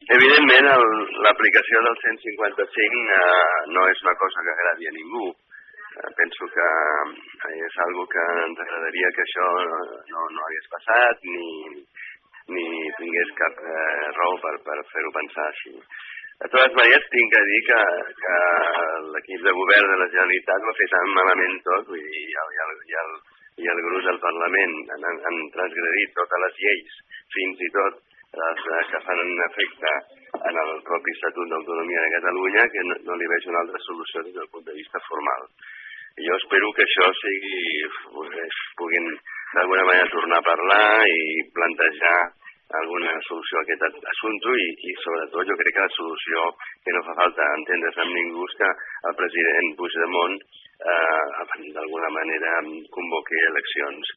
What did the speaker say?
Evidentment, l'aplicació del 155 no és una cosa que agradi a ningú. Penso que és algo que ens agradaria que això no hagués passat ni tingués cap raó per fer-ho pensar així. De totes maneres, tinc que dir que l'equip de govern de la Generalitat ho ha fet tan malament tot, vull dir, i el gruix del Parlament han transgredit totes les lleis, fins i tot les que fan un efecte en el propi Estatut d'Autonomia de Catalunya, que no li veig una altra solució des del punt de vista formal. Jo espero que això puguin d'alguna manera tornar a parlar i plantejar alguna solució a aquest assumpte i sobretot jo crec que la solució que no fa falta entendre's amb ningú és que el president Puigdemont d'alguna manera convoqui eleccions